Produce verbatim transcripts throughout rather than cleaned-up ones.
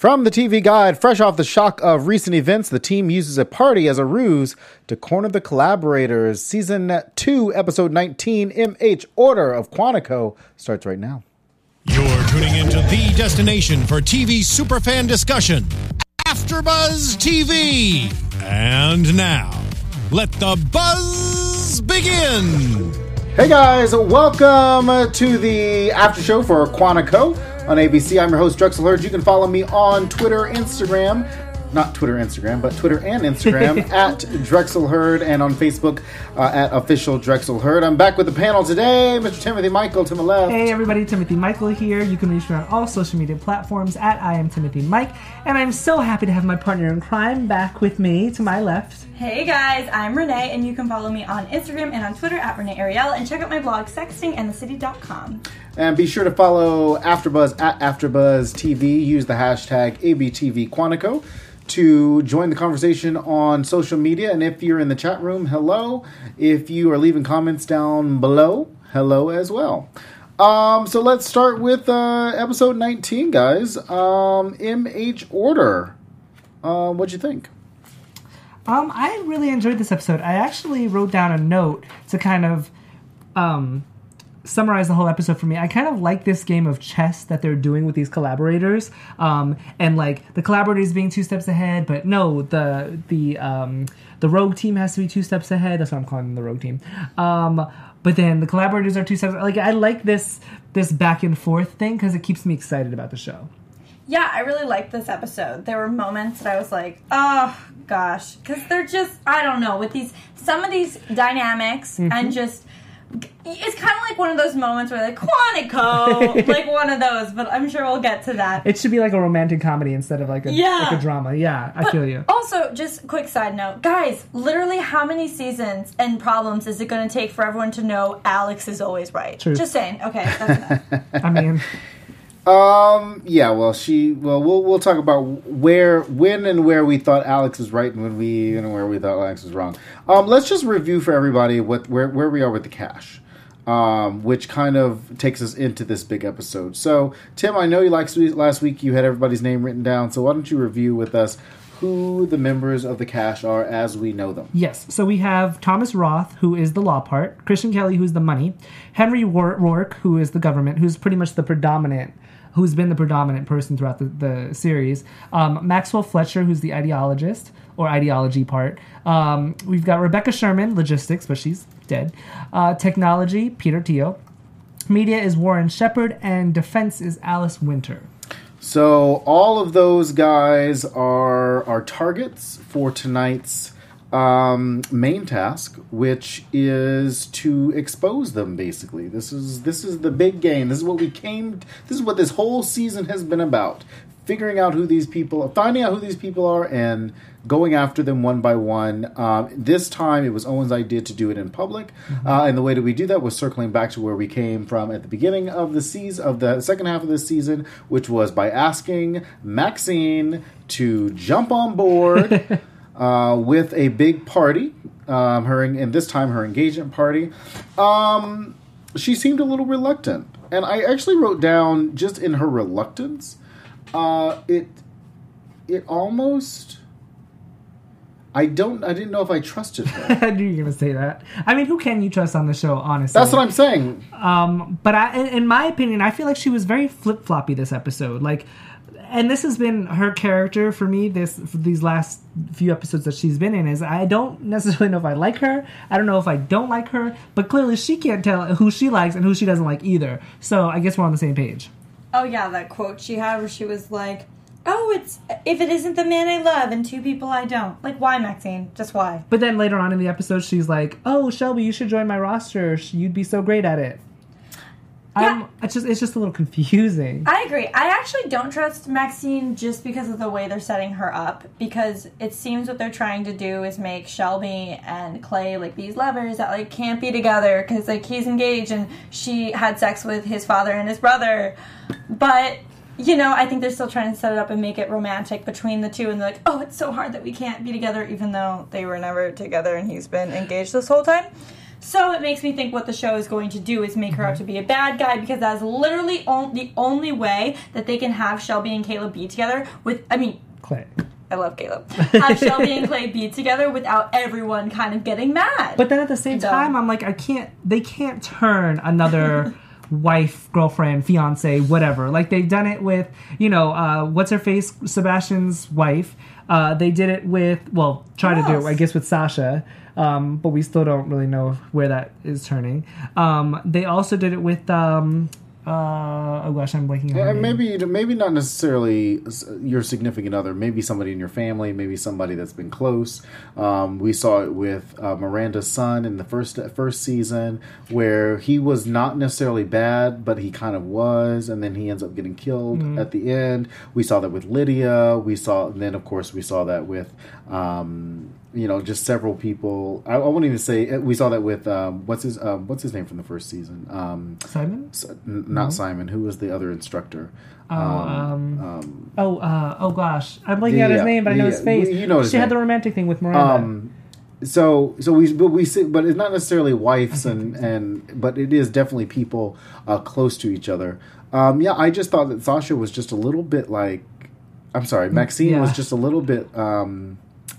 From the T V Guide, fresh off the shock of recent events, the team uses a party as a ruse to corner the collaborators. Season two, Episode nineteen, M H Order of Quantico, starts right now. You're tuning into the destination for T V superfan discussion, AfterBuzz T V. And now, let the buzz begin. Hey guys, welcome to the after show for Quantico on A B C. I'm your host, Drexel Hurd. You can follow me on Twitter, Instagram, not Twitter, Instagram, but Twitter and Instagram at Drexel Hurd, and on Facebook uh, at Official Drexel Hurd. I'm back with the panel today, Mister Timothy Michael to my left. Hey everybody, Timothy Michael here. You can reach me on all social media platforms at I am Timothy Mike, and I'm so happy to have my partner in crime back with me to my left. Hey guys, I'm Renee, and you can follow me on Instagram and on Twitter at Renee Ariel, and check out my blog, sexting and the city dot com. And be sure to follow AfterBuzz at AfterBuzz T V. Use the hashtag A B T V Quantico to join the conversation on social media. And if you're in the chat room, hello. If you are leaving comments down below, hello as well. Um, so let's start with uh, episode nineteen, guys. Um, M H Order. Uh, what'd you think? Um, I really enjoyed this episode. I actually wrote down a note to kind of um, summarize the whole episode for me. I kind of like this game of chess that they're doing with these collaborators, um, and like the collaborators being two steps ahead, but no, the the um, the rogue team has to be two steps ahead. That's what I'm calling them, the rogue team. Um, but then the collaborators are two steps. Like I like this this back and forth thing because it keeps me excited about the show. Yeah, I really liked this episode. There were moments that I was like, oh, gosh. Because they're just, I don't know, with these, some of these dynamics, mm-hmm. and just, it's kind of like one of those moments where like, Quantico, like one of those, but I'm sure we'll get to that. It should be like a romantic comedy instead of like a, yeah. like a drama. Yeah, I but feel you. Also, just quick side note, guys, literally how many seasons and problems is it going to take for everyone to know Alex is always right? True. Just saying. Okay, that's enough. I mean... Um. Yeah. Well, she. Well, we'll we'll talk about where, when, and where we thought Alex was right, and when we and where we thought Alex was wrong. Um. Let's just review for everybody what where where we are with the cash, um, which kind of takes us into this big episode. So, Tim, I know you like last week you had everybody's name written down. So why don't you review with us who the members of the cash are as we know them? Yes. So we have Thomas Roth, who is the law part, Christian Kelly, who's the money, Henry Rourke, who is the government, who's pretty much the predominant. who's been the predominant person throughout the, the series. Um, Maxwell Fletcher, who's the ideologist, or ideology part. Um, we've got Rebecca Sherman, logistics, but she's dead. Uh, technology, Peter Teo. Media is Warren Shepard, and defense is Alice Winter. So all of those guys are our targets for tonight's Um, main task, which is to expose them. Basically, this is this is the big game. This is what we came. This is what this whole season has been about: figuring out who these people, finding out who these people are, and going after them one by one. Um, this time, it was Owen's idea to do it in public, mm-hmm. uh, and the way that we do that was circling back to where we came from at the beginning of the season, of the second half of this season, which was by asking Maxine to jump on board. Uh, with a big party, um, her and this time her engagement party. Um, she seemed a little reluctant, and I actually wrote down just in her reluctance, uh, it it almost. I don't. I didn't know if I trusted her. I knew you were going to say that. I mean, who can you trust on the show? Honestly, that's what I'm saying. Um, but I, in, in my opinion, I feel like she was very flip floppy this episode. Like. And this has been her character for me this for these last few episodes that she's been in, is I don't necessarily know if I like her. I don't know if I don't like her. But clearly she can't tell who she likes and who she doesn't like either. So I guess we're on the same page. Oh, yeah, that quote she had where she was like, oh, it's if it isn't the man I love and two people I don't. Like, why, Maxine? Just why? But then later on in the episode, she's like, oh, Shelby, you should join my roster. You'd be so great at it. Yeah. I'm, it's just it's just a little confusing. I agree. I actually don't trust Maxine just because of the way they're setting her up, because it seems what they're trying to do is make Shelby and Clay like these lovers that like can't be together because like he's engaged and she had sex with his father and his brother. But you know, I think they're still trying to set it up and make it romantic between the two, and they're like, oh, it's so hard that we can't be together even though they were never together and he's been engaged this whole time. So it makes me think what the show is going to do is make her out to be a bad guy, because that is literally on, the only way that they can have Shelby and Caleb be together with, I mean... Clay. I love Caleb. Have Shelby and Clay be together without everyone kind of getting mad. But then at the same So- time, I'm like, I can't, they can't turn another... wife, girlfriend, fiance, whatever. Like, they've done it with, you know, uh, what's her face, Sebastian's wife. Uh, they did it with, well, try Who to do it, else? I guess, with Sasha. Um, but we still don't really know where that is turning. Um, they also did it with, um, uh, oh gosh, I'm blanking on her Yeah, name. maybe maybe not necessarily your significant other. Maybe somebody in your family. Maybe somebody that's been close. Um, we saw it with uh, Miranda's son in the first first season, where he was not necessarily bad, but he kind of was, and then he ends up getting killed Mm-hmm. at the end. We saw that with Lydia. We saw, and then of course we saw that with. Um, you know, just several people. I, I won't even say we saw that with um, what's his um, what's his name from the first season. Um, Simon? S- n- not Simon. Who was the other instructor? Oh, um, um, oh, uh, oh gosh. I'm blanking Yeah, out his yeah, name, but I know yeah, his face. you know his she had name. the romantic thing with Miranda. um, so so we but we see, but it's not necessarily wives and and but it is definitely people uh, close to each other. Um, yeah, I just thought that Sasha was just a little bit like, I'm sorry, Maxine yeah. was just a little bit. Um,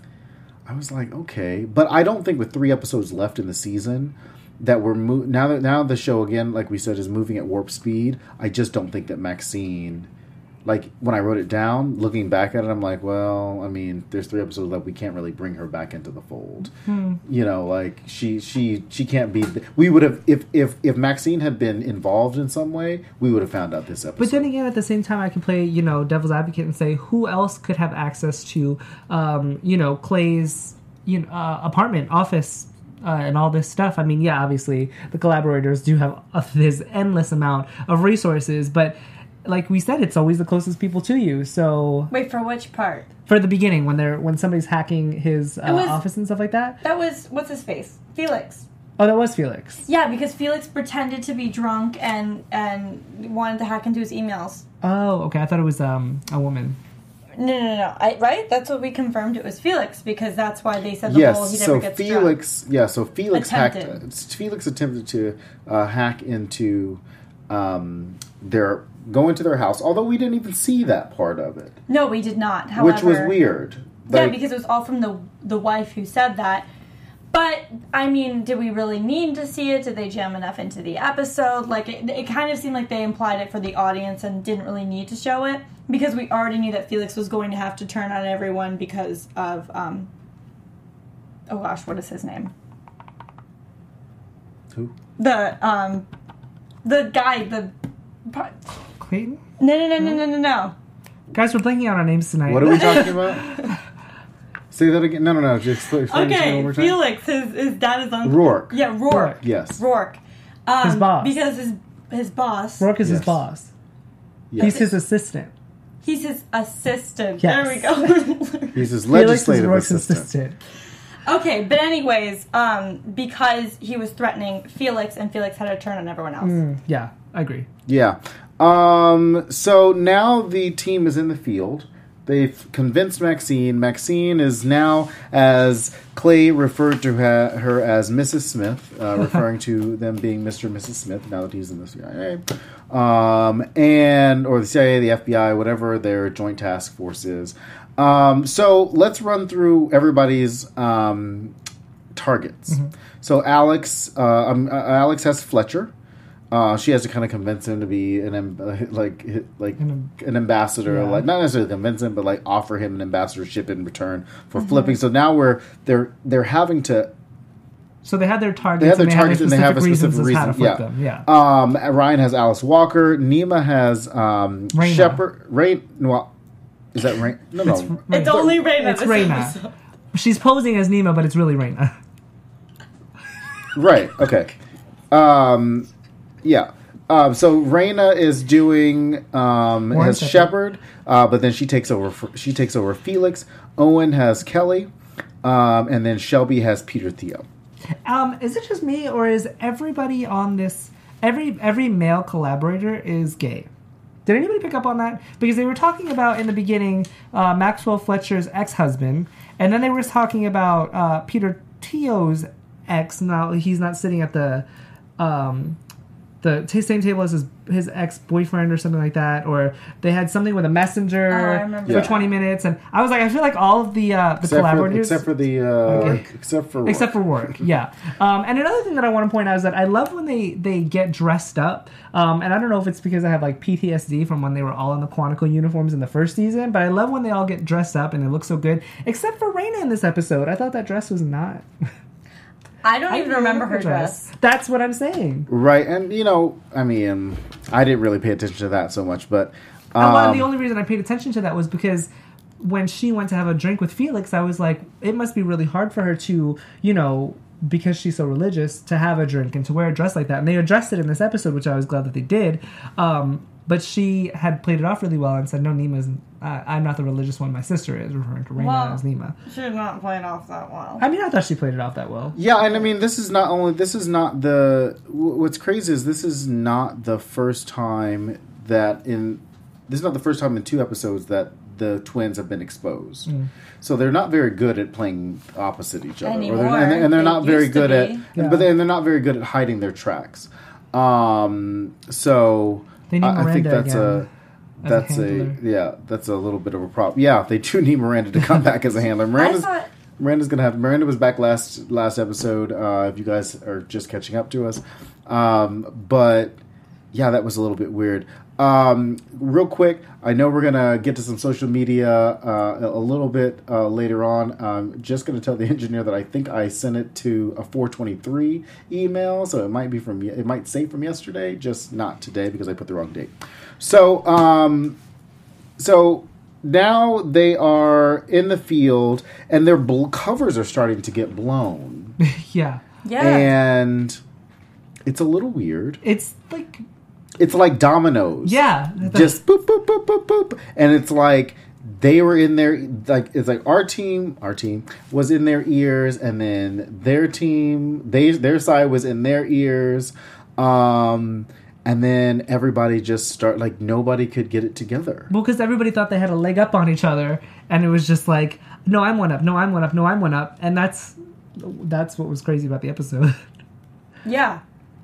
I was like, okay, but I don't think with three episodes left in the season that we're mo- now that now the show again, like we said, is moving at warp speed. I just don't think that Maxine, like when I wrote it down, looking back at it, I'm like, well, I mean, there's three episodes left. We can't really bring her back into the fold. Hmm. You know, like she she she can't be. We would have if if if Maxine had been involved in some way, we would have found out this episode. But then again, at the same time, I can play, you know, devil's advocate and say, who else could have access to, um, you know, Clay's, you know, uh, apartment, office, uh, and all this stuff? I mean, yeah, obviously the collaborators do have a, this endless amount of resources, but like we said, it's always the closest people to you. So Wait, for which part? for the beginning, when they're when somebody's hacking his uh, was- office and stuff like that. That was, what's his face? Felix. Oh, that was Felix. Yeah, because Felix pretended to be drunk and and wanted to hack into his emails. Oh, okay. I thought it was um, a woman. No, no, no, no. I, right? That's what we confirmed. It was Felix, because that's why they said the whole he Yes, never so gets Felix, drunk. yeah, so Felix Attempted. hacked. Felix attempted to uh, hack into um, their go into their house. Although we didn't even see that part of it, No, we did not. However, which was weird. Yeah, Like, because it was all from the the wife who said that. But, I mean, did we really need to see it? Did they jam enough into the episode? Like, it, it kind of seemed like they implied it for the audience and didn't really need to show it. Because we already knew that Felix was going to have to turn on everyone because of, um... oh gosh, what is his name? who? The, um... The guy, the... No, Clayton? no, no, no, no, no, no. Guys, we're blanking out on names tonight. What are we talking about? Say that again. No, no, no. Just explain explain it to me one Okay, more time. Felix, his, his dad is on... Rourke. Yeah, Rourke. Rourke. Yes. Rourke. Um, His boss. Because his his boss... Rourke is his Yes. boss. Yes. He's his assistant. He's his assistant. Yes. There we go. He's his Felix is legislative Rourke's assistant. assistant. Okay, but anyways, um, because he was threatening Felix, and Felix had to turn on everyone else. Mm, yeah, I agree. Yeah. Um, so now the team is in the field. They've convinced Maxine. Maxine is now, as Clay referred to her, her as Missus Smith, uh, referring to them being Mister and Missus Smith now that he's in the C I A. Um, and, or the C I A, the F B I, whatever their joint task force is. Um, so let's run through everybody's um, targets. Mm-hmm. So Alex, uh, um, uh, Alex has Fletcher. Uh, she has to kind of convince him to be an amb- like like An an ambassador, yeah. like not necessarily convince him, but like offer him an ambassadorship in return for flipping. So now we're they're they're having to So they had their targets. they have their and targets and they have a reasons specific as how to reason. flip Yeah. them. Yeah. Um, Ryan has Alice Walker. Nima has um, Raina. Shepard. Rain. Well, is that Rain? No, no. It's Raina. It's only Raina. It's this Raina. episode. She's posing as Nima, but it's really Raina. Right. Okay. Um, yeah. Um, so Raina is doing um, Warren has Shepherd. Shepard, uh, but then she takes over. For, she takes over Felix. Owen has Kelly, um, and then Shelby has Peter Theo. Um, is it just me, or is everybody on this? Every every male collaborator is gay. Did anybody pick up on that? Because they were talking about in the beginning uh, Maxwell Fletcher's ex-husband, and then they were talking about uh, Peter Theo's ex. Now he's not sitting at the um, the t- same table as his his ex boyfriend or something like that. Or they had something with a messenger Oh, I remember for that. twenty minutes, and I was like, I feel like all of the uh, the except for, collaborators, except for the uh, Okay. except for except for work, yeah. Um, and another thing that I want to point out is that I love when they they get dressed up. Um, and I don't know if it's because I have like P T S D from when they were all in the Quantico uniforms in the first season, but I love when they all get dressed up and it looks so good. Except for Reina in this episode, I thought that dress was not. I don't I even didn't remember like her the dress. That's what I'm saying. right, and you know, I mean, I didn't really pay attention to that so much, but um, And well, the only reason I paid attention to that was because when she went to have a drink with Felix, I was like, it must be really hard for her to, you know, because she's so religious, to have a drink and to wear a dress like that. And they addressed it in this episode, which I was glad that they did. Um, but she had played it off really well and said, no, Nima's, uh, I'm not the religious one, my sister is, referring to Reina Well- as Nima. She did not play it off that well. I mean, I thought she played it off that well. yeah, and I mean, this is not only this is not the wh- what's crazy is this is not the first time that in this is not the first time in two episodes that the twins have been exposed. Mm. So they're not very good at playing opposite each other, Anymore. they're, and, they're, and they're They not very used to good at, be. Yeah. but they, and they're not very good at hiding their tracks. Um, so They need I, I think Miranda that's again a as a that's a, handler. yeah that's a little bit of a problem. Yeah, they do need Miranda to come back as a handler. I Miranda's thought Miranda's gonna have Miranda was back last last episode. Uh, if you guys are just catching up to us, um, but yeah, that was a little bit weird. Um, real quick, I know we're gonna get to some social media uh, a a little bit uh, later on. I'm just gonna tell the engineer that I think I sent it to a four twenty-three email, so it might be from ye- it might say from yesterday, just not today because I put the wrong date. So, um, so. Now they are in the field, and their bl- covers are starting to get blown, Yeah. yeah. and it's a little weird. It's like, It's like dominoes, yeah. just boop boop boop boop boop, and it's like they were in their like it's like our team, our team was in their ears, and then their team, they their side was in their ears, um, and then everybody just start like nobody could get it together. Well, because everybody thought they had a leg up on each other, and it was just like, no, I'm one up, no, I'm one up, no, I'm one up, and that's that's what was crazy about the episode. yeah.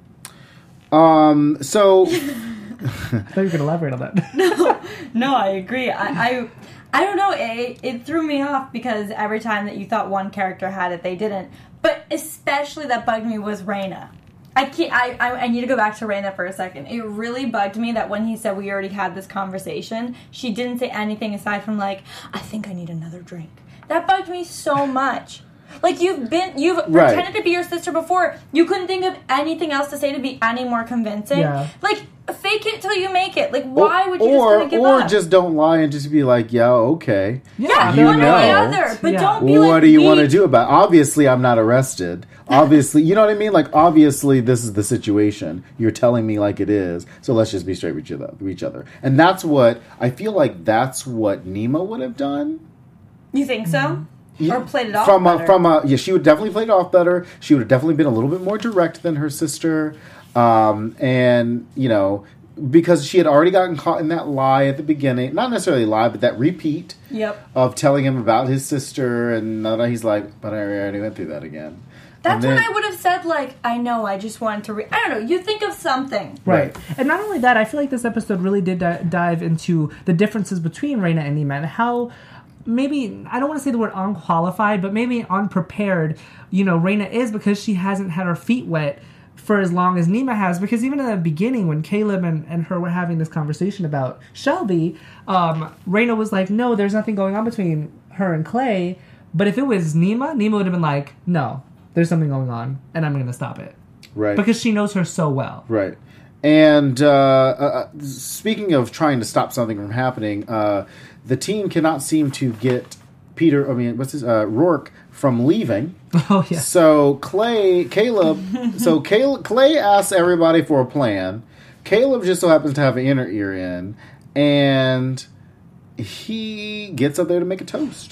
Um, so. I thought you could elaborate on that. No, I agree. I, I, I don't know. It, it threw me off because every time that you thought one character had it, they didn't. But especially that bugged me was Reina. I can't. I, I I need to go back to Reina for a second. It really bugged me that when he said we already had this conversation, she didn't say anything aside from like, I think I need another drink. That bugged me so much. Like you've been, you've Right. pretended to be your sister before. You couldn't think of anything else to say to be any more convincing. Yeah. Like fake it till you make it. Like why would you or, just kinda give or up? just don't lie and just be like, yeah, okay. Yeah, You one or the know. other. But Yeah. don't be What like, do you we- want to do about it? Obviously, I'm not arrested. Obviously, you know what I mean? Like, obviously, this is the situation. You're telling me like it is. So let's just be straight with each other. With each other. And that's what, I feel like that's what Nima would have done. You think so? Or played it off from better? a, from a yeah, she would definitely play it off better. She would have definitely been a little bit more direct than her sister, um, and you know because she had already gotten caught in that lie at the beginning, not necessarily lie, but that repeat Yep. of telling him about his sister, and now he's like, "But I already went through that again." That's And then- when I would have said, like, I know, I just wanted to re- I don't know, you think of something. Right. And not only that, I feel like this episode really did di- dive into the differences between Reina and Nima and how maybe, I don't want to say the word unqualified, but maybe unprepared, you know, Reina is because she hasn't had her feet wet for as long as Nima has. Because even in the beginning, when Caleb and, and her were having this conversation about Shelby, um, Reina was like, no, there's nothing going on between her and Clay. But if it was Nima, Nima would have been like, no, there's something going on, and I'm going to stop it. Right. Because she knows her so well. Right. And uh, uh, speaking of trying to stop something from happening, uh, the team cannot seem to get Peter, I mean, what's his, uh, Rourke from leaving. Oh, yeah. So Clay, Caleb, so Caleb, Clay asks everybody for a plan. Caleb just so happens to have an inner ear in, and he gets up there to make a toast.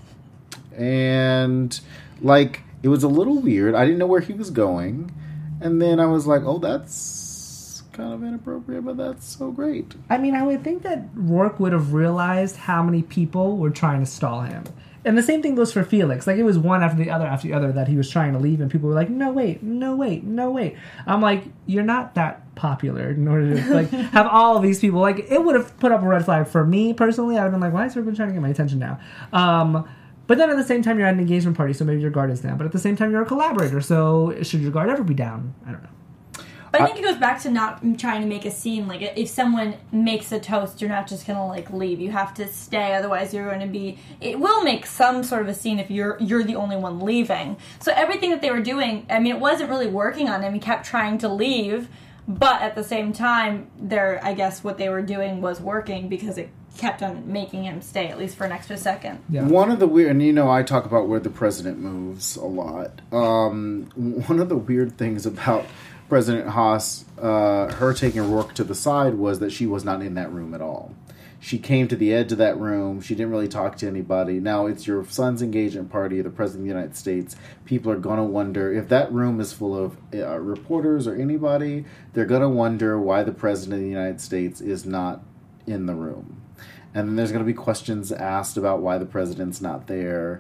And, like, it was a little weird. I didn't know where he was going. And then I was like, oh, that's kind of inappropriate, but that's so great. I mean, I would think that Rourke would have realized how many people were trying to stall him. And the same thing goes for Felix. Like, it was one after the other after the other that he was trying to leave, and people were like, no, wait, no, wait, no, wait. I'm like, you're not that popular in order to, like, have all of these people. Like, it would have put up a red flag for me, personally. I'd have been like, why is everyone trying to get my attention now? Um, but then at the same time, you're at an engagement party, so maybe your guard is down. But at the same time, you're a collaborator, so should your guard ever be down? I don't know. But I think it goes back to not trying to make a scene. Like, if someone makes a toast, you're not just going to, like, leave. You have to stay, otherwise you're going to be... It will make some sort of a scene if you're you're the only one leaving. So everything that they were doing, I mean, it wasn't really working on him. He kept trying to leave, but at the same time, they're, I guess what they were doing was working because it kept on making him stay, at least for an extra second. Yeah. One of the weird... And, you know, I talk about where the president moves a lot. Um, one of the weird things about... President Haas, uh, her taking Rourke to the side was that she was not in that room at all. She came to the edge of that room. She didn't really talk to anybody. Now, it's your son's engagement party, the President of the United States. People are going to wonder, if that room is full of uh, reporters or anybody, they're going to wonder why the President of the United States is not in the room. And then there's going to be questions asked about why the President's not there,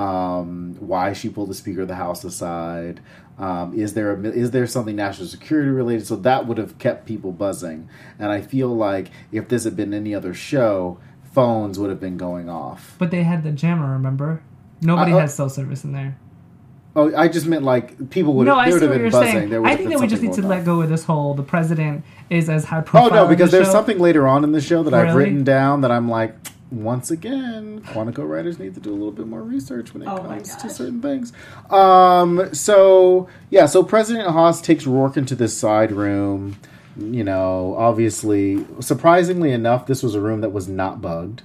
um, why she pulled the Speaker of the House aside. Um, is there a, is there something national security related? So that would have kept people buzzing. And I feel like if this had been any other show, phones would have been going off. But they had the jammer, remember? Nobody uh, has cell service in there. Oh, I just meant like people would no, have, I see would have what been you're buzzing. saying. There would I have think been that we just need something to going let on. go of this whole, the president is as high profile. Oh, no, because in the there's show. something later on in the show that I've Really? written down that I'm like, once again, Quantico writers need to do a little bit more research when it Oh my comes to gosh. certain things. Um, so, yeah, so President Haas takes Rourke into this side room. You know, obviously, surprisingly enough, this was a room that was not bugged.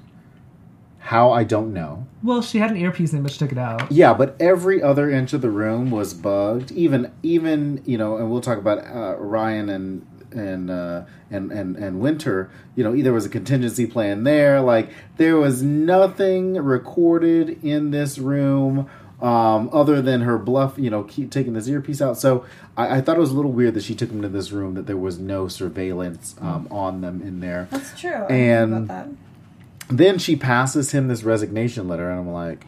How, I don't know. Well, she had an earpiece in, but she took it out. Yeah, but every other inch of the room was bugged. Even, even you know, and we'll talk about uh, Ryan and and uh, and and and Winter. You know, there was a contingency plan there. Like, there was nothing recorded in this room um, other than her bluff. You know, keep taking this earpiece out. So I, I thought it was a little weird that she took them to this room, that there was no surveillance um, on them in there. That's true. I And- didn't think about that. Then she passes him this resignation letter, and I'm like,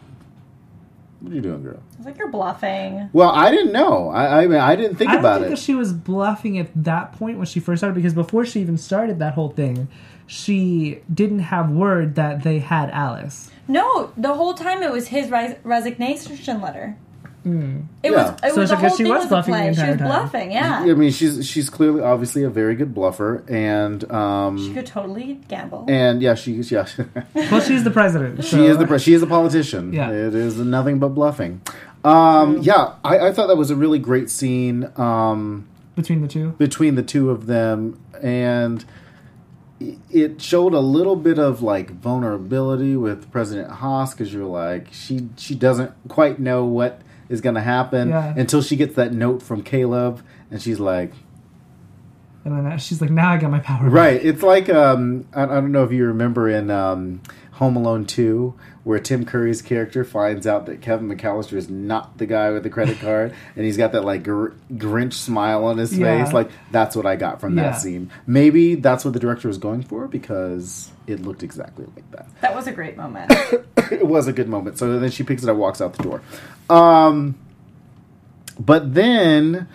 "What are you doing, girl?" I was like, you're bluffing. Well, I didn't know. I I, mean, I didn't think I don't about think it. that she was bluffing at that point when she first started, because before she even started that whole thing, she didn't have word that they had Alice. No, the whole time it was his res- resignation letter. Mm. It Yeah. was. It So was I the guess whole she thing was was a bluffing the play. She entire was time. bluffing. Yeah. I mean, she's she's clearly, obviously, a very good bluffer, and um, She could totally gamble. and yeah, she's yeah, Well, she's the president. So. she is the pre- she is a politician. Yeah. It is nothing but bluffing. Um, yeah, I, I thought that was a really great scene um, Between the two. between the two of them, and i- it showed a little bit of like vulnerability with President Haas, because you're like, she she doesn't quite know what is going to happen Yeah. until she gets that note from Caleb, and she's like, And then she's like, now I got my power. right. It's like, um, I, I don't know if you remember in um, Home Alone two, where Tim Curry's character finds out that Kevin McAllister is not the guy with the credit card, and he's got that like gr- Grinch smile on his Yeah. face. Like, that's what I got from that Yeah. scene. Maybe that's what the director was going for, because it looked exactly like that. That was a great moment. It was a good moment. So then she picks it up, walks out the door. Um, but then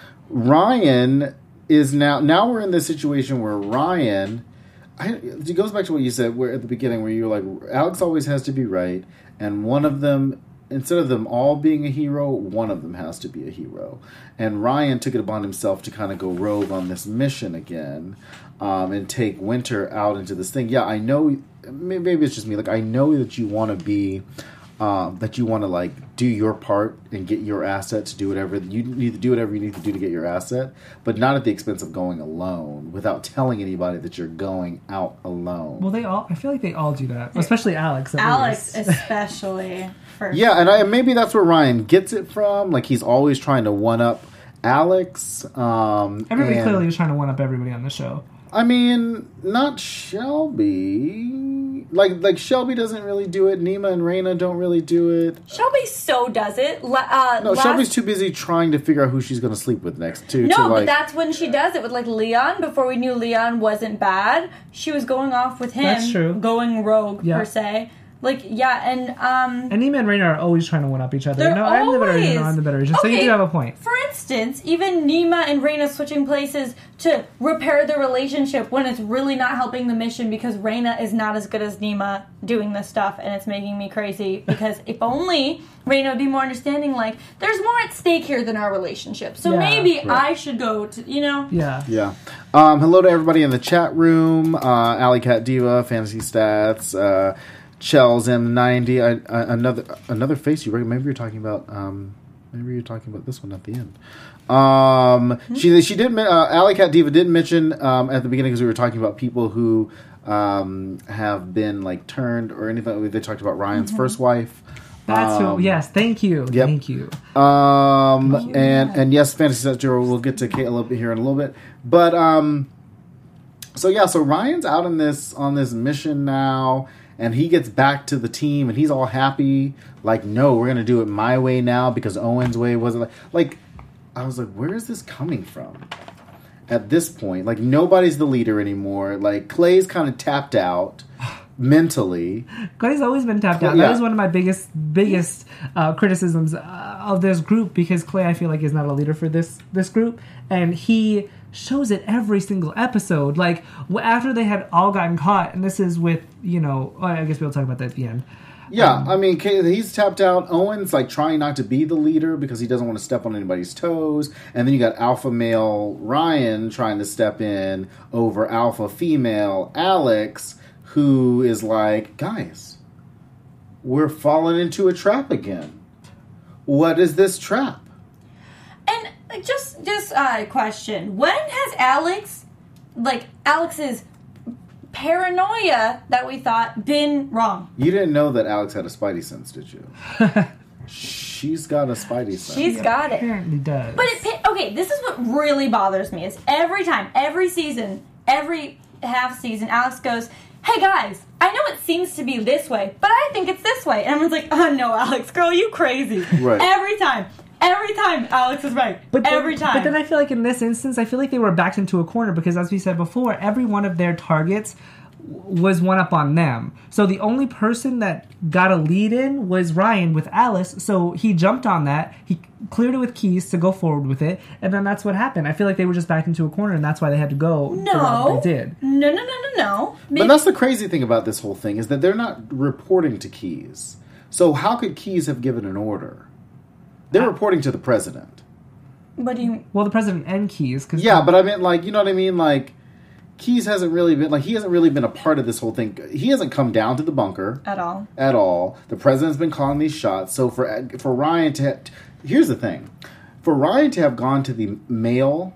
Ryan is now, now we're in this situation where Ryan, I, it goes back to what you said where at the beginning, where you were like, Alex always has to be right, and one of them, instead of them all being a hero, one of them has to be a hero. And Ryan took it upon himself to kind of go rogue on this mission again, um, and take Winter out into this thing. Yeah, I know, maybe it's just me, like, I know that you want to be, um, that you want to, like, do your part and get your asset to do whatever, you need to do whatever you need to do to get your asset, but not at the expense of going alone, without telling anybody that you're going out alone. Well, they all, I feel like they all do that. Especially Alex. at Alex, least. especially. For Yeah, and I, maybe that's where Ryan gets it from. Like, he's always trying to one-up Alex. Um, Everybody and, clearly is trying to one-up everybody on the show. I mean, not Shelby. Like, like Shelby doesn't really do it. Nima and Raina don't really do it. Shelby so does it. La- uh, No, last- Shelby's too busy trying to figure out who she's going to sleep with next, too. No, to, but like, that's when she does it with like Leon. Before we knew Leon wasn't bad, she was going off with him. That's true. Going rogue Yeah. per se. Like, yeah, and, um... And Nima and Reina are always trying to one-up each other. They're No, I'm the better always- agent, no, I'm the better agent. So you Okay, do have a point. For instance, even Nima and Reina switching places to repair their relationship when it's really not helping the mission because Reina is not as good as Nima doing this stuff, and it's making me crazy because if only Reina would be more understanding, like, there's more at stake here than our relationship. So Yeah. maybe Right. I should go to, you know... Yeah. Yeah. Um, hello to everybody in the chat room. Uh, Alley Cat Diva, Fantasy Stats, uh, Chels M ninety. I, I, another another face you recognize. Maybe you're talking about. Um, maybe you're talking about this one at the end. Um, Mm-hmm. she she did. Uh, Alley Cat Diva did mention um, at the beginning because we were talking about people who um, have been like turned or anything. They talked about Ryan's Mm-hmm. first wife. That's Um, who, yes, thank you. yep. Thank you. Um, Thank you. and and yes, Fantasy Set Zero. We'll get to Kate a little bit here in a little bit, but um, so yeah, so Ryan's out on this on this mission now, and he gets back to the team, and he's all happy. Like, no, we're gonna do it my way now because Owen's way wasn't like. Like, I was like, where is this coming from? At this point, like nobody's the leader anymore. Like Clay's kind of tapped out mentally. Clay's always been tapped out. Yeah. That is one of my biggest, biggest uh, criticisms uh, of this group because Clay, I feel like, is not a leader for this this group, and he shows it every single episode. Like w- after they had all gotten caught, and this is with you know, oh, I guess we'll talk about that at the end. Yeah, Um, I mean, Kay- he's tapped out. Owen's like trying not to be the leader because he doesn't want to step on anybody's toes. And then you got alpha male Ryan trying to step in over alpha female Alex, who is like, guys, we're falling into a trap again. What is this trap? And uh, just just a uh, question: when has Alex, like Alex's paranoia that we thought, been wrong? You didn't know that Alex had a spidey sense, did you? She's got a spidey sense. She's got it. Apparently does. But it, pi- okay, this is what really bothers me: is every time, every season, every half season, Alex goes, "Hey guys, I know it seems to be this way, but I think it's this way," and everyone's like, "Oh no, Alex, girl, you crazy!" Right. Every time. Every time, Alex is right. But then, Every time. But then I feel like in this instance, I feel like they were backed into a corner because, as we said before, every one of their targets w- was one up on them. So the only person that got a lead in was Ryan with Alice. So he jumped on that. He cleared it with keys to go forward with it, and then that's what happened. I feel like they were just backed into a corner, and that's why they had to go. the route no. they did. No, no, no, no, no. But that's the crazy thing about this whole thing is that they're not reporting to Keys. So how could Keys have given an order? They're reporting to the president. What do you... Well, the president and Keys. Cause Yeah, but I mean, like, you know what I mean? Like, Keys hasn't really been, like, he hasn't really been a part of this whole thing. He hasn't come down to the bunker. At all. At all. The president's been calling these shots. So for for Ryan to... Ha- here's the thing. For Ryan to have gone to the male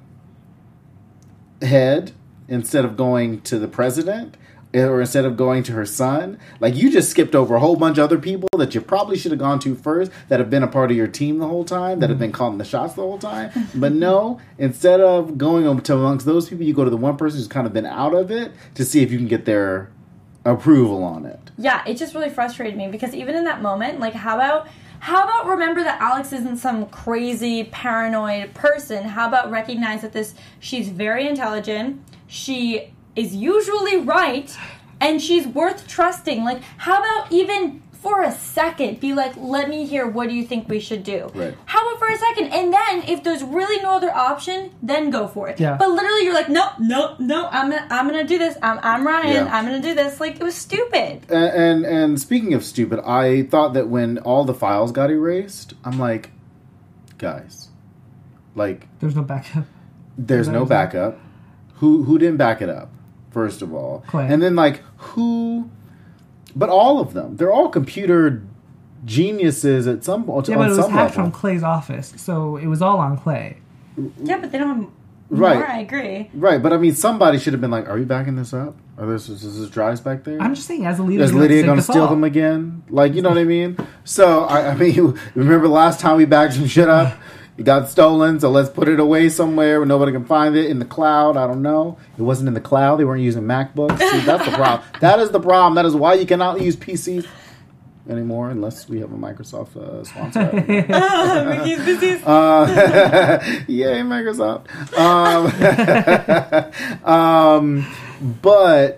head instead of going to the president, or instead of going to her son, like, you just skipped over a whole bunch of other people that you probably should have gone to first, that have been a part of your team the whole time, that have been calling the shots the whole time. But no, instead of going to amongst those people, you go to the one person who's kind of been out of it to see if you can get their approval on it. Yeah, it just really frustrated me because even in that moment, like, how about... How about remember that Alex isn't some crazy, paranoid person? How about recognize that this... She's very intelligent. She... is usually right, and she's worth trusting. Like, how about even for a second be like, let me hear, what do you think we should do? Right. How about for a second? And then, if there's really no other option, then go for it. Yeah. But literally, you're like, no, no, no, I'm gonna, I'm gonna do this. I'm, I'm Ryan. Yeah. I'm gonna do this. Like, it was stupid. And, and and speaking of stupid, I thought that when all the files got erased, I'm like, guys, like, There's no backup. there's no backup. Who who didn't back it up? First of all, Clay. And then like who? But all of them, they're all computer geniuses at some point. Yeah, on but it was some hacked level. from Clay's office, so it was all on Clay. Yeah, but they don't have Right. more, I agree. Right, but I mean, somebody should have been like, "Are you backing this up? Are this is this drives back there?" I'm just saying, as a leader, Is you have Lydia to going to take the steal fall. them again? Like, you know what I mean? So, I, I mean, you remember last time we backed some shit up? It got stolen, so let's put it away somewhere where nobody can find it. In the cloud, I don't know. It wasn't in the cloud. They weren't using MacBooks. See, that's the problem. That is the problem. That is why you cannot use P Cs anymore unless we have a Microsoft uh, sponsor. Mickey's busy. Uh, yay, Microsoft. Um, um, but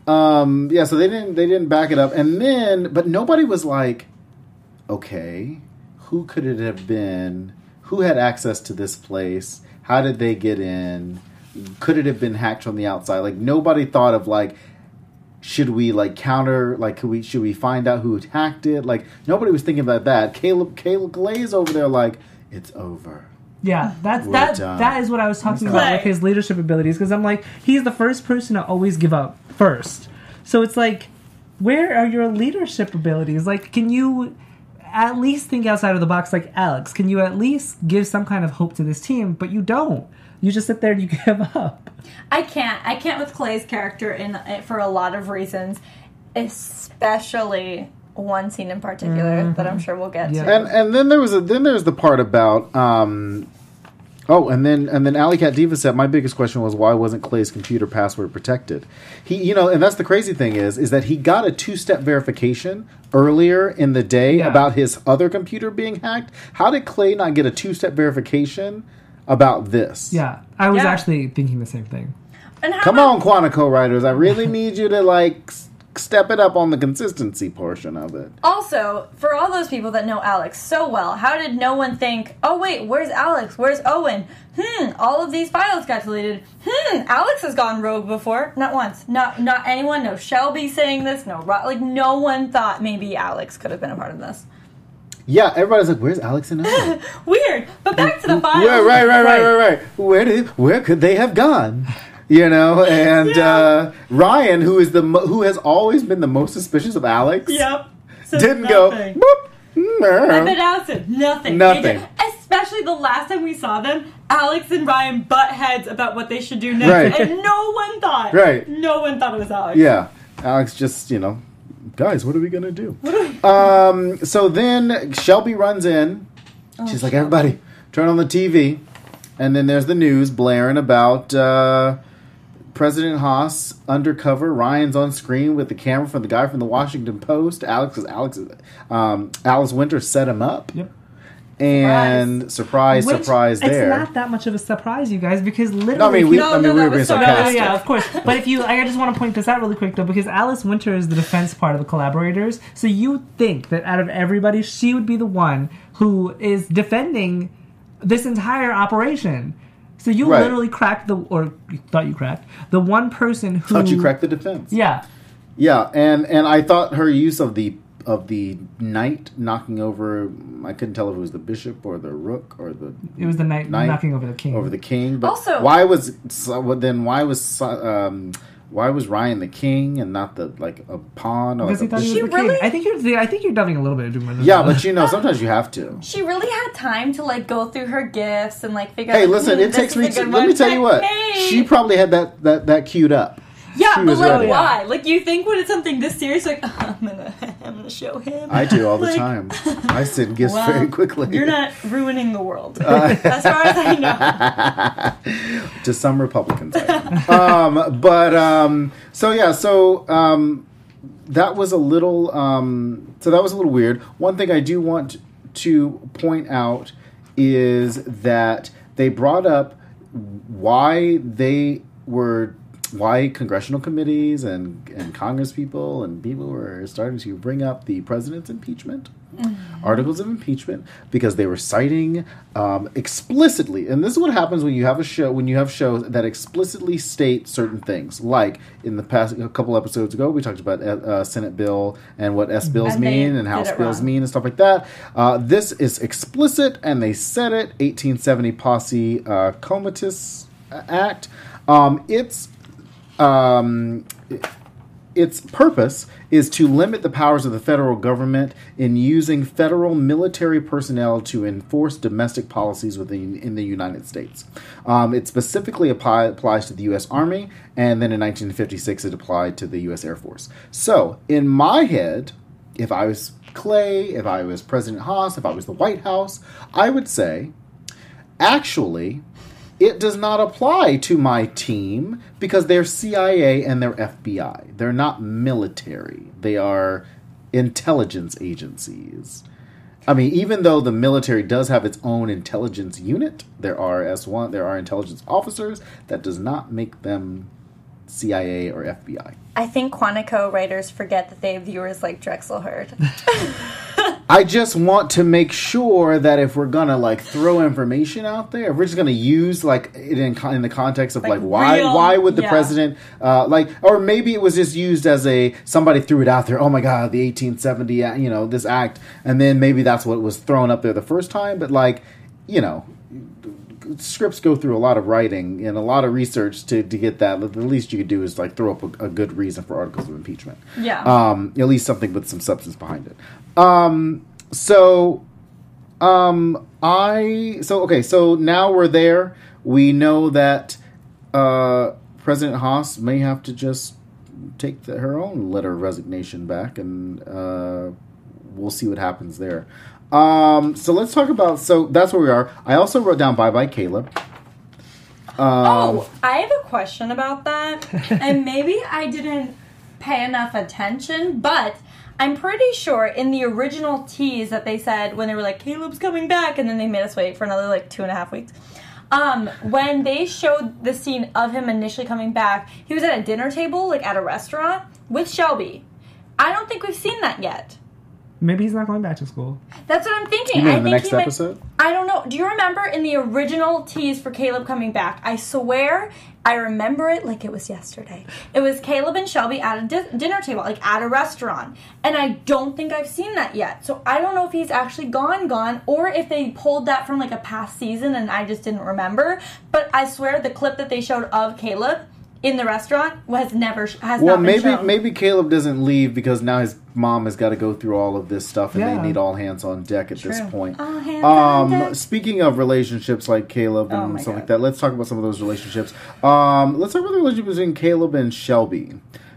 um, yeah, so they didn't they didn't back it up, and then but nobody was like, okay, who could it have been? Who had access to this place? How did they get in? Could it have been hacked from the outside? Like nobody thought of like, should we like counter? Like, could we should we find out who hacked it? Like nobody was thinking about that. Caleb Caleb Clay's over there like, it's over. Yeah, that's We're that. done. That is what I was talking about Clay. with his leadership abilities. Because I'm like, he's the first person to always give up first. So it's like, where are your leadership abilities? Like, can you at least think outside of the box, like Alex? Can you at least give some kind of hope to this team? But you don't. You just sit there and you give up. I can't. I can't with Clay's character in for a lot of reasons, especially one scene in particular mm-hmm. that I'm sure we'll get yeah. to. And and then there was a then there's the part about um oh and then and then Alley Cat Diva said my biggest question was why wasn't Clay's computer password protected? He you know and that's the crazy thing is is that he got a two step verification earlier in the day yeah. about his other computer being hacked. How did Clay not get a two step verification about this? Yeah, I was Yeah. actually thinking the same thing. And how Come about- on, Quantico writers, I really need you to like s- step it up on the consistency portion of it. Also, for all those people that know Alex so well, how did no one think, oh wait, where's Alex? Where's Owen? Hmm, all of these files got deleted. Hmm, Alex has gone rogue before. Not once. Not not anyone. No Shelby saying this. No, Ro- like no one thought maybe Alex could have been a part of this. Yeah, everybody's like, where's Alex and Owen? Weird. But back to the files. Right, right, right, right, right, right. Where did where could they have gone? You know, and Yeah. uh, Ryan, who is the mo- who has always been the most suspicious of Alex, Yep. So didn't nothing. go. Boop, I bet no. Alex said nothing. Nothing. They did- Especially the last time we saw them, Alex and Ryan butt heads about what they should do next, Right. and no one thought. Right. No one thought it was Alex. Yeah, Alex just you know, guys, what are we gonna do? um, so then Shelby runs in. Oh, She's like, everybody, turn on the T V, and then there's the news blaring about. Uh, President Haas undercover. Ryan's on screen with the camera from the guy from the Washington Post. Alex is Alex. Um, Alice Winter set him up. Yep. And surprise, Which, surprise, it's there. not that much of a surprise, you guys, because literally... No, I mean, we, No, I mean, no, we that were being was so- sarcastic. Yeah, of course. But if you, I just want to point this out really quick though, because Alice Winter is the defense part of the collaborators. So you think that out of everybody, she would be the one who is defending this entire operation. So you Right. literally cracked the, or you thought you cracked the one person who Thought you cracked the defense. Yeah, Yeah, and and I thought her use of the of the knight knocking over. I couldn't tell if it was the bishop or the rook or the it was the knight Knight knocking over the king. over the king. But Also- why was so, then why was um, why was Ryan the king and not the like a pawn or because he like a thought he was She the really- king. I think you're, I think you're dubbing a little bit. Of Yeah, but you know, sometimes you have to. She really had time to like go through her gifts and like figure Hey, out. listen, hmm, it this takes is me. a To, good let me one. tell you what. Hey! She probably had that that that queued up. Yeah, she but was like, ready. why? Like, you think when it's something this serious, like, I'm gonna, I'm gonna show him. I do all the Like, time. I send gifts well, very quickly. You're not ruining the world, Uh, as far as I know. to some Republicans. I know. um, but um, so yeah, so um, that was a little. Um, so that was a little weird. One thing I do want to point out is that they brought up why they were. Why congressional committees and, and Congress people and people were starting to bring up the president's impeachment, mm-hmm. articles of impeachment, because they were citing um, explicitly, and this is what happens when you have a show, when you have shows that explicitly state certain things. Like in the past, a couple episodes ago, we talked about uh, Senate bill and what S bills And they mean and did House it bills wrong. mean and stuff like that. Uh, this is explicit, and they said it. eighteen seventy Posse uh, Comitus Act. Um, it's Um, its purpose is to limit the powers of the federal government in using federal military personnel to enforce domestic policies within in the United States. Um, it specifically apply, applies to the U S Army, and then in nineteen fifty-six it applied to the U S Air Force. So, in my head, if I was Clay, if I was President Haas, if I was the White House, I would say, actually, it does not apply to my team because they're C I A and they're F B I. They're not military. They are intelligence agencies. I mean, even though the military does have its own intelligence unit, there are S one, there are intelligence officers, that does not make them C I A or F B I. I think Quantico writers forget that they have viewers like Drexel Hurd. I just want to make sure that if we're gonna like throw information out there, if we're just gonna use like it in, in the context of like, Like why real- why would the yeah. president uh, like, or maybe it was just used as a somebody threw it out there. Oh my God, the eighteen seventy, uh, you know, this act, and then maybe that's what was thrown up there the first time. But like, you know, scripts go through a lot of writing and a lot of research to, to get that. The least you could do is like throw up a, a good reason for articles of impeachment. Yeah. Um, at least something with some substance behind it. Um, so, um, I, so, okay, so now we're there. We know that, uh, President Haas may have to just take the, her own letter of resignation back, and, uh, we'll see what happens there. Um, so let's talk about, so that's where we are. I also wrote down Bye Bye Caleb. Um, Oh, I have a question about that. And maybe I didn't pay enough attention, but I'm pretty sure in the original tease that they said when they were like, Caleb's coming back, and then they made us wait for another like two and a half weeks. Um, when they showed the scene of him initially coming back, he was at a dinner table, like at a restaurant, with Shelby. I don't think we've seen that yet. Maybe he's not going back to school. That's what I'm thinking. You mean I in the think next he might- episode? I don't know. Do you remember in the original tease for Caleb coming back? I swear I remember it like it was yesterday. It was Caleb and Shelby at a di- dinner table, like at a restaurant. And I don't think I've seen that yet. So I don't know if he's actually gone, gone, or if they pulled that from like a past season and I just didn't remember. But I swear the clip that they showed of Caleb in the restaurant was never has Well, not been maybe shown. maybe Caleb doesn't leave because now his mom has got to go through all of this stuff, and Yeah. they need all hands on deck at this True. point. All hands on Um, deck. speaking of relationships like Caleb Oh and my stuff God. like that, let's talk about some of those relationships. Um, let's talk about the relationship between Caleb and Shelby,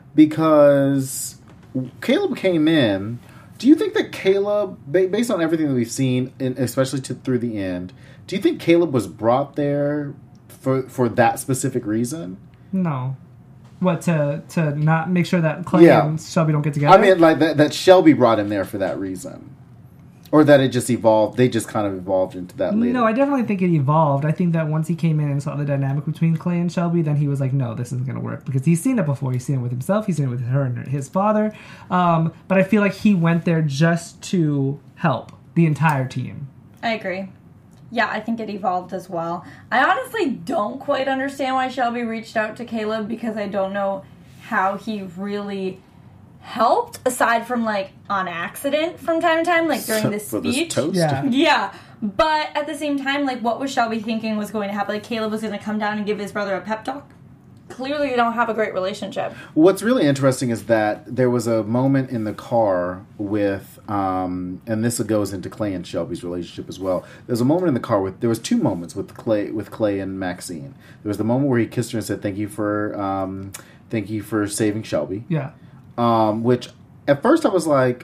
because Caleb came in. Do you think that Caleb, ba- based on everything that we've seen, and especially to through the end, do you think Caleb was brought there for for that specific reason? No. What, to to not make sure that Clay Yeah. and Shelby don't get together? I mean, like that, that Shelby brought him there for that reason, or that it just evolved. They just kind of evolved into that later. No, I definitely think it evolved. I think that once he came in and saw the dynamic between Clay and Shelby, then he was like, no, this isn't going to work. Because he's seen it before. He's seen it with himself. He's seen it with her and his father. Um, but I feel like he went there just to help the entire team. I agree. Yeah, I think it evolved as well. I honestly don't quite understand why Shelby reached out to Caleb, because I don't know how he really helped, aside from, like, on accident from time to time, like, during this For this speech. toast. Yeah. Yeah, but at the same time, like, what was Shelby thinking was going to happen? Like, Caleb was going to come down and give his brother a pep talk? Clearly, they don't have a great relationship. What's really interesting is that there was a moment in the car with, um, and this goes into Clay and Shelby's relationship as well. There's a moment in the car with, there was two moments with Clay, with Clay and Maxine. There was the moment where he kissed her and said, "Thank you for, um, thank you for saving Shelby." Yeah. Um, which at first I was like,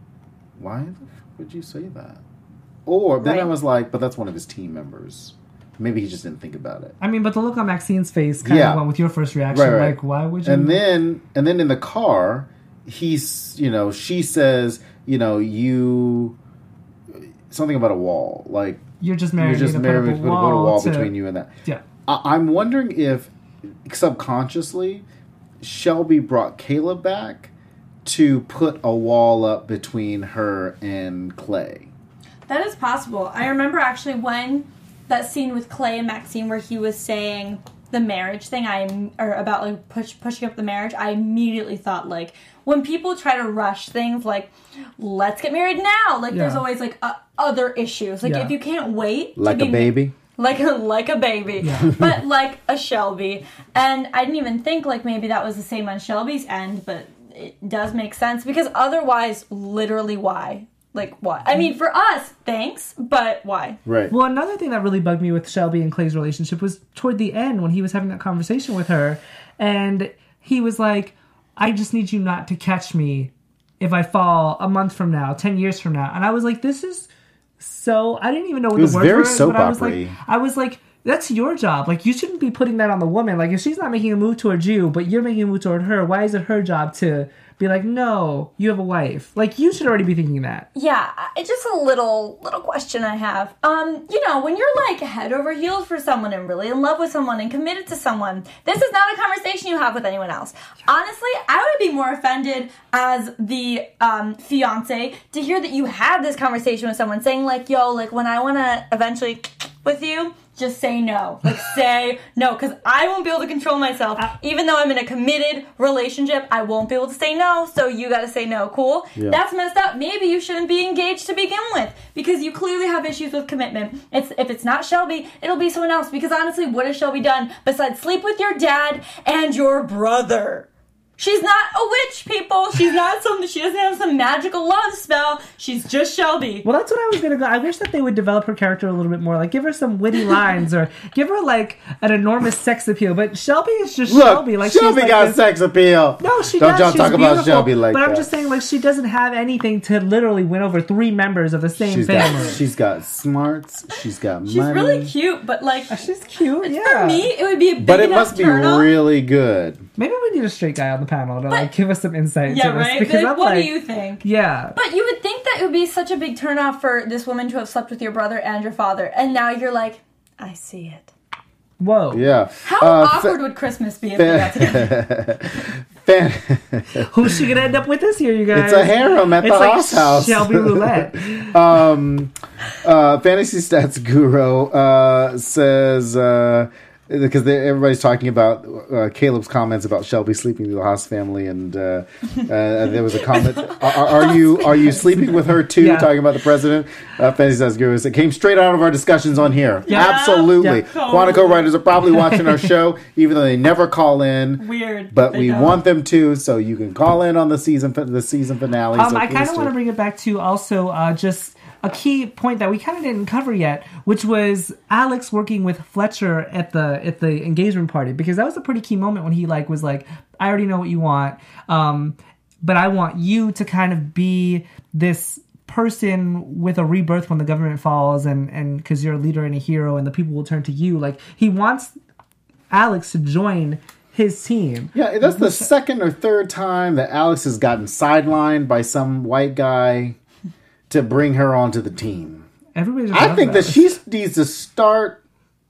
why the fuck would you say that? Or then I Right. was like, but that's one of his team members. Maybe he just didn't think about it. I mean, but the look on Maxine's face kind Yeah. of went with your first reaction. Right, right. Like, why would you? And then, and then in the car, he's, you know, she says, you know, you, something about a wall, like You're just married. you're just to married, put put up a a wall, wall to- between you and that. Yeah. I, I'm wondering if subconsciously Shelby brought Caleb back to put a wall up between her and Clay. That is possible. I remember actually when that scene with Clay and Maxine where he was saying the marriage thing, I or about like push pushing up the marriage, I immediately thought like when people try to rush things like let's get married now, like there's Yeah. always like uh, other issues. Like Yeah. if you can't wait Like to a be baby? like a like a baby, Yeah. but like a Shelby. And I didn't even think like maybe that was the same on Shelby's end, but it does make sense because otherwise, literally, why? Like what? I mean, for us, thanks, but why? Right. Well, another thing that really bugged me with Shelby and Clay's relationship was toward the end when he was having that conversation with her, and he was like, "I just need you not to catch me if I fall a month from now, ten years from now." And I was like, "This is so." I didn't even know what It was the words very were, soap but I was like, opera-y. I was like, that's your job. Like, you shouldn't be putting that on the woman. Like, if she's not making a move towards you, but you're making a move toward her, why is it her job to be like, no, you have a wife? Like, you should already be thinking that. Yeah, it's just a little little question I have. Um, you know, when you're like head over heels for someone and really in love with someone and committed to someone, this is not a conversation you have with anyone else. Honestly, I would be more offended as the um, fiance to hear that you had this conversation with someone saying like, yo, like when I want to eventually with you, just say no. Like, say no, because I won't be able to control myself. Uh, Even though I'm in a committed relationship, I won't be able to say no, so you gotta say no. Cool? Yeah. That's messed up. Maybe you shouldn't be engaged to begin with, because you clearly have issues with commitment. It's, if it's not Shelby, it'll be someone else, because honestly, what has Shelby done besides sleep with your dad and your brother? She's not a witch, people. She's not some. She doesn't have some magical love spell. She's just Shelby. Well, that's what I was gonna go. I wish that they would develop her character a little bit more. Like, give her some witty lines, or give her like an enormous sex appeal. But Shelby is just Look, Shelby. Like, Shelby she's like got this, sex appeal. No, she Don't does. y'all She's talk beautiful, about Shelby like but that. I'm just saying, like, she doesn't have anything to literally win over three members of the same she's family. Got, she's got smarts. She's got She's money. really cute, but like, she's cute. Yeah. For me, it would be a big but it enough must be turn-off. really good. Maybe we need a straight guy on the panel to But, like give us some insight. Yeah, into this, right. Because Like, I'm what like, do you think? Yeah. But you would think that it would be such a big turnoff for this woman to have slept with your brother and your father, and now you're like, I see it. Whoa. Yeah. How uh, awkward fa- would Christmas be if they got together? Fan- Who's she gonna end up with this year, you guys? It's a harem at it's the like Haas house. Shelby Roulette. um, uh, Fantasy Stats Guru uh, says uh, because they, everybody's talking about uh, Caleb's comments about Shelby sleeping with the Haas family, and uh, uh, there was a comment: are, are you are you sleeping with her too? Yeah. Talking about the president. Uh, Fantasy Stats Guru. It came straight out of our discussions on here. Yeah. Absolutely. Yeah. Quantico writers are probably watching our show, even though they never call in. Weird. But they we don't. want them to, so you can call in on the season the season finale. Um, so I kind please of do. want to bring it back to also uh, just a key point that we kind of didn't cover yet, which was Alex working with Fletcher at the at the engagement party, because that was a pretty key moment when he like was like, I already know what you want, um, but I want you to kind of be this person with a rebirth when the government falls, and and because you're a leader and a hero, and the people will turn to you. Like, he wants Alex to join his team. Yeah, that's the second or third time that Alex has gotten sidelined by some white guy to bring her onto the team. Everybody just I loves think that Alex. she needs to start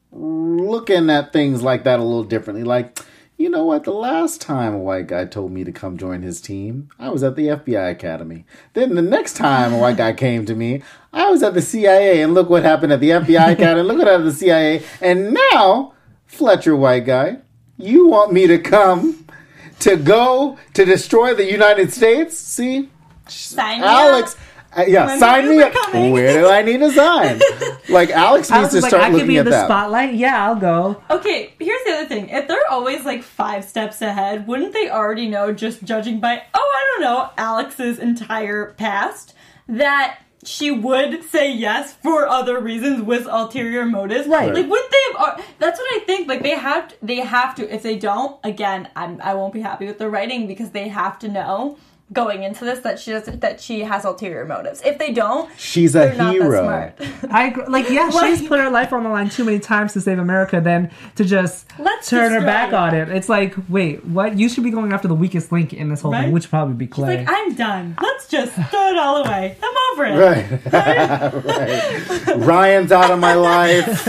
looking at things like that a little differently. Like, you know what? The last time a white guy told me to come join his team, I was at the F B I Academy. Then the next time a white guy came to me, I was at the C I A, and look what happened at the F B I Academy. Look what happened at the C I A. And now, Fletcher, white guy, you want me to come to go to destroy the United States? See? Sign me Alex... up. Uh, yeah, When sign the me Uber up. coming. Where do I need to sign? Like, Alex I needs was to like, start I could looking be in at the that. spotlight. Yeah, I'll go. Okay, here's the other thing. If they're always like five steps ahead, wouldn't they already know, just judging by, oh, I don't know, Alex's entire past, that she would say yes for other reasons with ulterior motives? Right. Like, wouldn't they have? That's what I think. Like, they have. To, they have to. If they don't, again, I'm, I won't be happy with the writing, because they have to know going into this that she does that she has ulterior motives. If they don't, She's a they're not hero. that smart. I agree. Like, yeah, Like- she's put her life on the line too many times to save America than to just Let's turn her destroy back it. on it. It's like, wait, what? You should be going after the weakest link in this whole Right? thing, which would probably be She's Clay. like, I'm done. Let's just throw it all away. I'm over it. Right. right. Ryan's out of my life.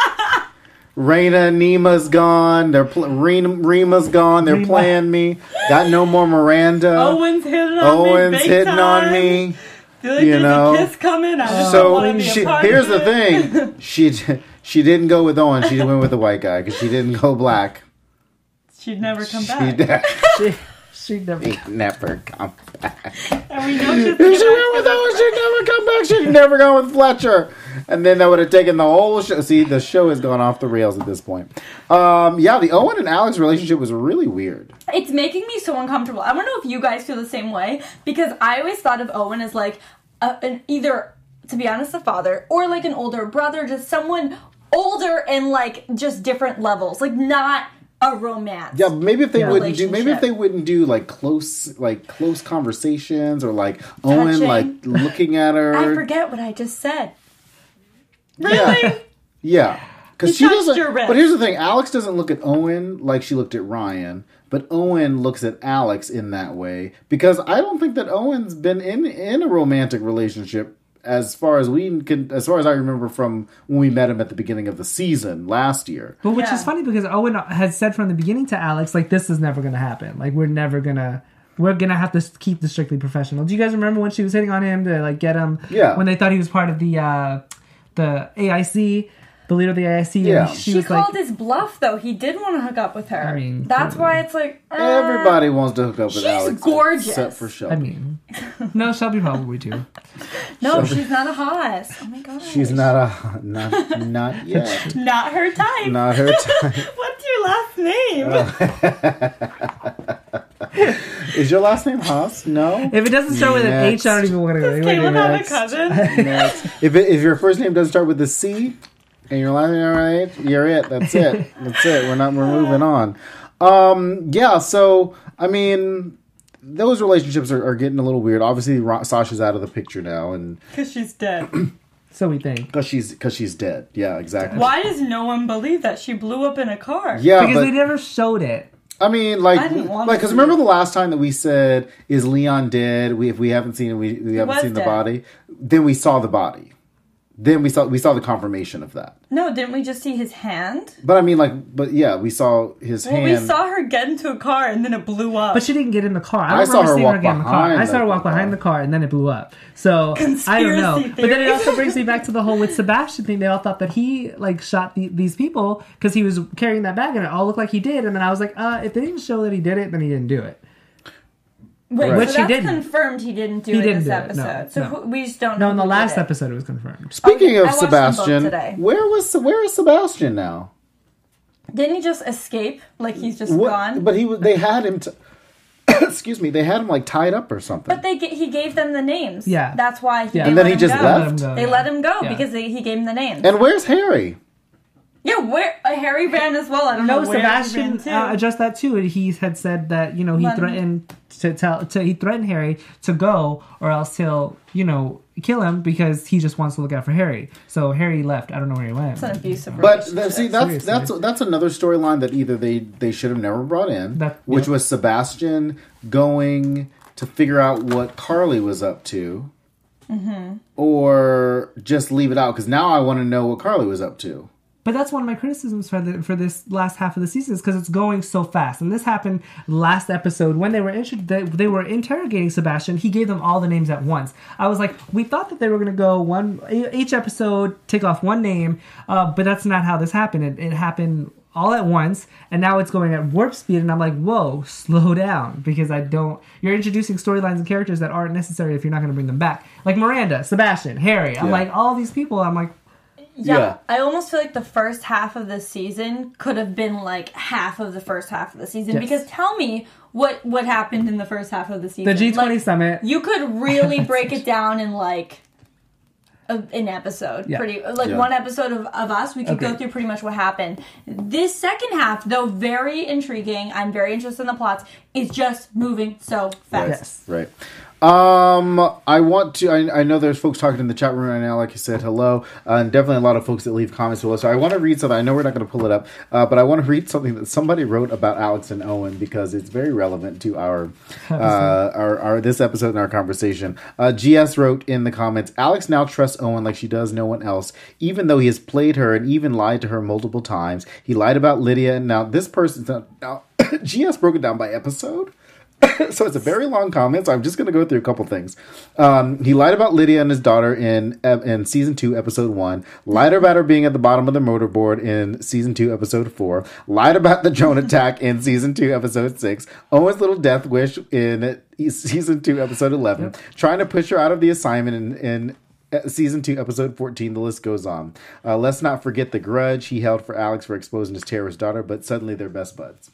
Raina, Nima's gone. They're pl- Rena, Rima's gone. They're Rima. playing me. Got no more Miranda. Owen's hitting on Owen's me. big hitting on time. me. Feel like you there's know. a kiss coming. I just don't So want to be she, a part here's of the it. thing. She she didn't go with Owen. She went with the white guy because she didn't go black. She'd never come She back. did- she, she never. she never come back. And we know she's If she went with Owen, she'd never come back. She'd never gone with Fletcher. And then that would have taken the whole show. See, the show has gone off the rails at this point. Um, yeah, the Owen and Alex relationship was really weird. It's making me so uncomfortable. I don't know if you guys feel the same way, because I always thought of Owen as like a, an either, to be honest, a father or like an older brother, just someone older and like just different levels, like not a romance. Yeah, maybe if they Yeah. wouldn't do, maybe if Relationship. they wouldn't do like close, like close conversations, or like Owen Touching. like looking at her. I forget what I just said. Yeah. Yeah. Because He she touched doesn't. your wrist. But here's the thing: Alex doesn't look at Owen like she looked at Ryan, but Owen looks at Alex in that way because I don't think that Owen's been in in a romantic relationship as far as we can, as far as I remember from when we met him at the beginning of the season last year. But which Yeah. is funny because Owen had said from the beginning to Alex, like, this is never going to happen. Like, we're never going to... We're gonna have to keep this strictly professional. Do you guys remember when she was hitting on him to like get him? Yeah. When they thought he was part of the uh, the A I C, the leader of the A I C. Yeah. And she, She was called like, his bluff, though. He did want to hook up with her. I mean, that's clearly. why it's like uh, Everybody wants to hook up with she's Alex, gorgeous. except for Shelby. I mean, no, Shelby probably too. No, she's not a hoss. Oh my god, She's not a not not yet. not her type. Not her type. What's your last name? Is your last name Haas? No. If it doesn't start with an Next. H, I don't even want to go. Caleb have a next. cousin? Next. If it, if your first name doesn't start with a C and your last name right, you're it. That's it. That's it. We're not. We're moving on. Um. Yeah. So I mean, those relationships are, are getting a little weird. Obviously, Ra- Sasha's out of the picture now, and Because she's dead. So we think. because she's because she's dead. Yeah. Exactly. Why does no one believe that she blew up in a car? Yeah. Because but, they never showed it. I mean, like, I didn't want like, to because see remember it. the last time that we said, "Is Leon dead?" We if we haven't seen it, we, we haven't was seen the dead. body. Then we saw the body. Then we saw we saw the confirmation of that. No, didn't we just see his hand? But I mean, like, but yeah, we saw his Well, hand. we saw her get into a car and then it blew up. But she didn't get in the car. I, I don't saw remember her seeing walk her get in the car. behind I saw her the walk car. behind the car and then it blew up. So I don't know. Conspiracy But then it theory. also brings me back to the whole with Sebastian thing. They all thought that he like shot the, these people because he was carrying that bag and it all looked like he did. And then I was like, uh, if they didn't show that he did it, then he didn't do it. Wait, Right. Which so he that's didn't. confirmed he didn't do He it didn't this do it, no, episode. so no. who, we just don't No, know in the who did last it. episode it was confirmed. Speaking Okay, of I watched them both Sebastian, today. where was where is Sebastian now? Didn't he just escape? Like he's just What? gone? But he was- they had him. T- excuse me, they had him like tied up or something. But they ga- he gave them the names. Yeah. That's why he Yeah. they And then let he him just go. left? Let him go, They yeah. let him go Yeah. because they, he gave them the names. and where's Harry? yeah, where uh, Harry ran as well. I don't No, know where Sebastian he ran to. uh, addressed that too. He had said that you know he Let him- threatened to tell to he threatened Harry to go or else he'll you know kill him because he just wants to look out for Harry. So Harry left. I don't know where he went. It's an abusive But relationship. th- see, that's Seriously. that's that's another storyline that either they they should have never brought in, That- which yep. was Sebastian going to figure out what Carly was up to, Mm-hmm. or just leave it out because now I want to know what Carly was up to. But that's one of my criticisms for the, for this last half of the season is because it's going so fast. And this happened last episode when they were intro- they, they were interrogating Sebastian. He gave them all the names at once. I was like, we thought that they were going to go one each episode, take off one name, uh, but that's not how this happened. It, it happened all at once, and now it's going at warp speed. And I'm like, whoa, slow down, because I don't. You're introducing storylines and characters that aren't necessary if you're not going to bring them back, like Miranda, Sebastian, Harry. I'm Yeah. like, all these people. I'm like. Yeah, Yeah. I almost feel like the first half of the season could have been like half of the first half of the season. Yes. Because tell me what what happened in the first half of the season. The G twenty Like, summit. You could really break it down in like a, an episode. Yeah. Pretty like Yeah. one episode of, of us. We could Okay. go through pretty much what happened. This second half, though very intriguing, I'm very interested in the plots. Is just moving so fast. Yes. Right. Um, I want to. I, I know there's folks talking in the chat room right now. Like you said, hello, uh, and definitely a lot of folks that leave comments below. So I want to read something. I know we're not going to pull it up, uh, but I want to read something that somebody wrote about Alex and Owen because it's very relevant to our uh, our, our this episode and our conversation. Uh, G S wrote in the comments: Alex now trusts Owen like she does no one else, even though he has played her and even lied to her multiple times. He lied about Lydia, and now this person's not, now G S broke it down by episode. So it's a very long comment, so I'm just going to go through a couple things. Um, he lied about Lydia and his daughter in in season two, episode one. Lied about her being at the bottom of the motorboard in season two, episode four. Lied about the drone attack in season two, episode six. Owen's little death wish in season two, episode eleven. Yep. Trying to push her out of the assignment in, in season two, episode fourteen. The list goes on. Uh, let's not forget the grudge he held for Alex for exposing his terrorist daughter, but suddenly they're best buds.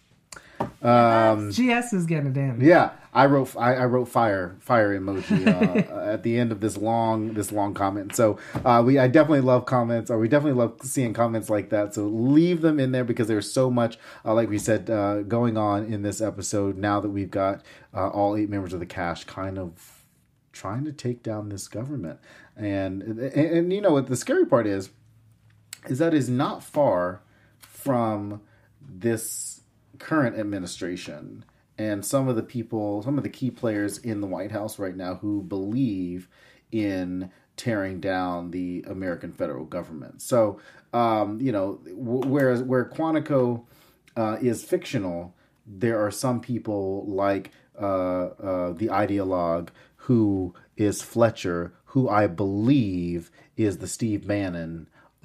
Um, G S is getting it in. yeah, I wrote I, I wrote fire fire emoji uh, at the end of this long this long comment. So uh, we I definitely love comments, or we definitely love seeing comments like that. So leave them in there because there's so much, uh, like we said, uh, going on in this episode. Now that we've got uh, all eight members of the cast kind of trying to take down this government, and and, and you know what the scary part is. is that is not far from this current administration and some of the people, some of the key players in the White House right now who believe in tearing down the American federal government. So, um, you know, w- whereas where Quantico uh, is fictional, there are some people like uh, uh, the ideologue who is Fletcher, who I believe is the Steve Bannon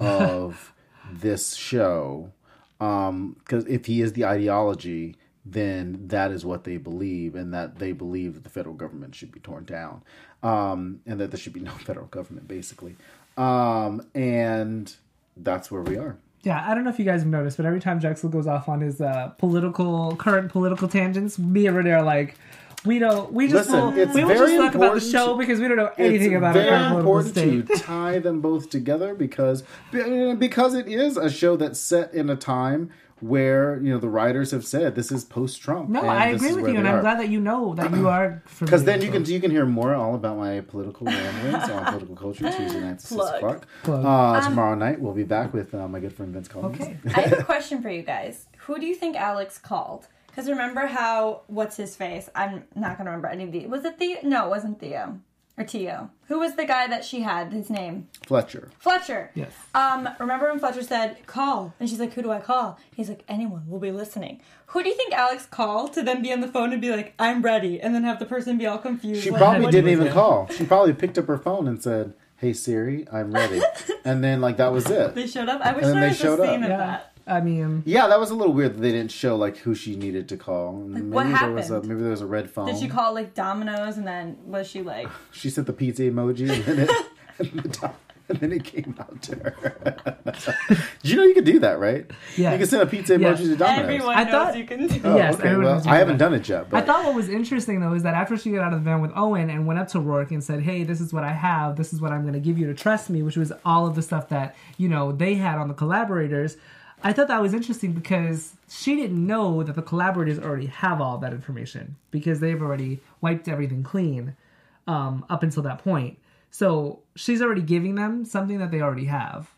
of this show. Because um, if he is the ideology, then that is what they believe, and that they believe that the federal government should be torn down, um, and that there should be no federal government, basically. Um, and that's where we are. Yeah, I don't know if you guys have noticed, but every time Drexel goes off on his uh, political, current political tangents, me and Renee are like, we don't, we just Listen, will, it's we will just very talk about the important show to- because we don't know anything it's about very our current political important state. to tie them both together because because it is a show that's set in a time where, you know, the writers have said this is post-Trump. No, and I this agree is with where you, and they I'm are. glad that you know that you are. Because then you can you can hear more all about my political ramblings on political culture Tuesday nights at six Plug. o'clock. Plug. Uh, tomorrow night we'll be back with uh, my good friend Vince Collins. Okay. I have a question for you guys. Who do you think Alex called? Because remember how, what's his face? I'm not going to remember any of the. Was it Theo? No, it wasn't Theo. Or Tio. Who was the guy that she had, his name? Fletcher. Fletcher. Yes. Um, remember when Fletcher said, call? And she's like, who do I call? He's like, anyone will be listening. Who do you think Alex called to then be on the phone and be like, I'm ready, and then have the person be all confused? She like, probably what didn't do you- even call. She probably picked up her phone and said, "Hey Siri, I'm ready," and then like that was it. They showed up? I wish And then there they was showed a up. scene of Yeah, that. I mean, Yeah, that was a little weird that they didn't show like who she needed to call. Maybe what there was a happened? maybe there was a red phone. Did she call like Domino's and then was she like... She sent the pizza emoji and then it and, the top, and then it came out to her. Did you know you could do that, right? Yeah. You can send a pizza emoji Yes. to Domino's. Everyone I knows thought- you can do Oh, Yes, okay. everyone Well, knows you I can haven't do done it yet, but I thought what was interesting though is that after she got out of the van with Owen and went up to Rourke and said, "Hey, this is what I have. This is what I'm going to give you to trust me," which was all of the stuff that you know they had on the collaborators. I thought that was interesting because she didn't know that the collaborators already have all that information because they've already wiped everything clean um, up until that point. So she's already giving them something that they already have.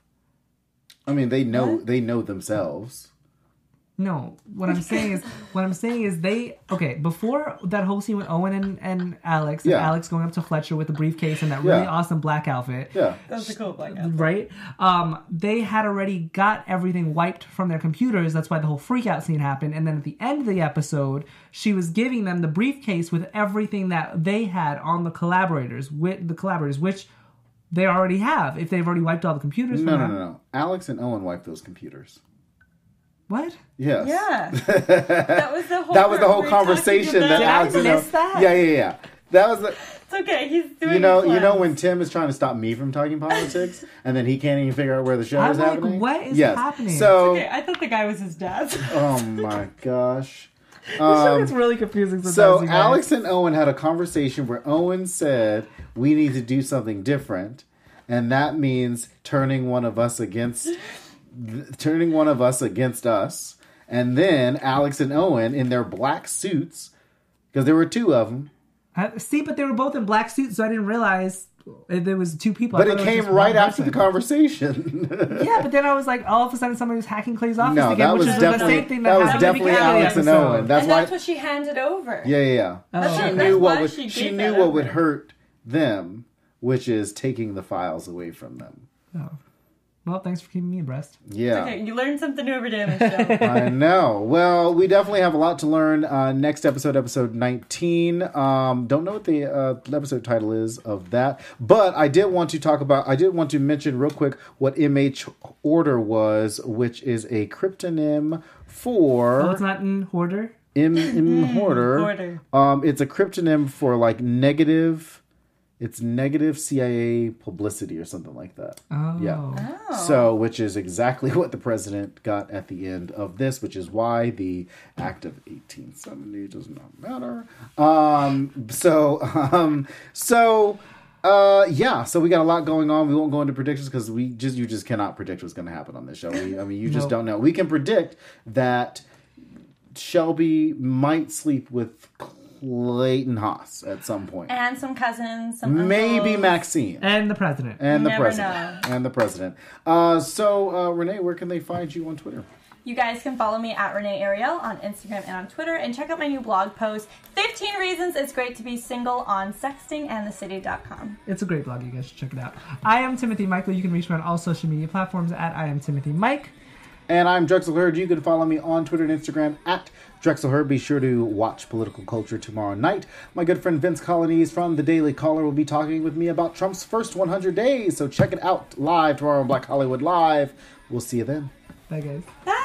I mean, they know they know themselves. No, what I'm saying is, what I'm saying is they, okay, before that whole scene with Owen and, and Alex, and Yeah. Alex going up to Fletcher with the briefcase and that really Yeah. awesome black outfit, Yeah. That's a cool black outfit. right? Um, they had already got everything wiped from their computers. That's why the whole freakout scene happened. And then at the end of the episode, she was giving them the briefcase with everything that they had on the collaborators, with the collaborators, which they already have if they've already wiped all the computers. No, from no, them. no, no. Alex and Owen wiped those computers. What? Yes. Yeah. That was the whole That was the whole we were talking conversation about- that Did I Alex and miss Owen- that? Yeah, yeah, yeah. That was the. It's okay, he's doing You know, his you know plans. when Tim is trying to stop me from talking politics, and then he can't even figure out where the show I'm is like, happening. what is yes. happening? So, Okay, I thought the guy was his dad. oh my gosh. This show Um, gets really confusing sometimes. so you guys. Alex and Owen had a conversation where Owen said, "We need to do something different," and that means turning one of us against, th- turning one of us against us. And then Alex and Owen in their black suits, because there were two of them. I, see, but they were both in black suits, so I didn't realize there was two people. I But thought it was came just right one after the person. conversation. Yeah, but then I was like, all of a sudden somebody was hacking Clay's office No, again, that which was is the definitely same thing that, that was happened definitely at the beginning of Alex the and episode. Owen. That's and why. that's what she handed over. Yeah, yeah, yeah. Oh. She That's knew what why would she she gave knew that what would over. hurt them, which is taking the files away from them. Oh. Well, thanks for keeping me abreast. Yeah. Okay, you learned something every day on this show. I know. Well, we definitely have a lot to learn. Uh, next episode, episode nineteen. Um, don't know what the uh, episode title is of that, but I did want to talk about. I did want to mention real quick what M H Order was, which is a cryptonym for Oh, it's not in Hoarder? M M Hoarder. Hoarder. Um, it's a cryptonym for like negative. It's negative C I A publicity or something like that. Oh. Yeah. Oh. So, which is exactly what the president got at the end of this, which is why the Act of eighteen seventy does not matter. Um, so, um, so, uh, yeah. So we got a lot going on. We won't go into predictions because we just you just cannot predict what's going to happen on this show. We, I mean, you just Nope. don't know. We can predict that Shelby might sleep with Clayton Haas at some point. And some cousins, some Maybe uncles. Maxine. And the president. And the Never president. know. And the president. Uh, so, uh, Renee, where can they find you on Twitter? You guys can follow me at Renee Ariel on Instagram and on Twitter, and check out my new blog post, fifteen Reasons It's Great to Be Single, on sexting and the city dot com. It's a great blog. You guys should check it out. I am Timothy Michael. You can reach me on all social media platforms at I am Timothy Mike. And I'm Drexel Hurd. You can follow me on Twitter and Instagram at Drexel Hurd. Be sure to watch Political Culture tomorrow night. My good friend Vince Colonies from The Daily Caller will be talking with me about Trump's first one hundred days. So check it out live tomorrow on Black Hollywood Live. We'll see you then. Bye, guys. Bye!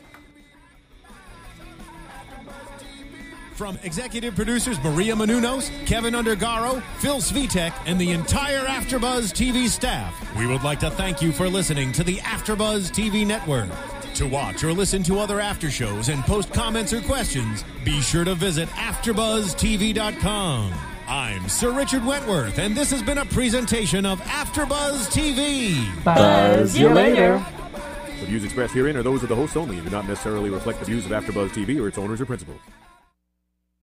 From executive producers Maria Menounos, Kevin Undergaro, Phil Svitek, and the entire AfterBuzz T V staff, we would like to thank you for listening to the AfterBuzz T V network. To watch or listen to other after shows and post comments or questions, be sure to visit after buzz T V dot com. I'm Sir Richard Wentworth, and this has been a presentation of AfterBuzz T V. Buzz you later. The views expressed herein are those of the hosts only and do not necessarily reflect the views of AfterBuzz T V or its owners or principals.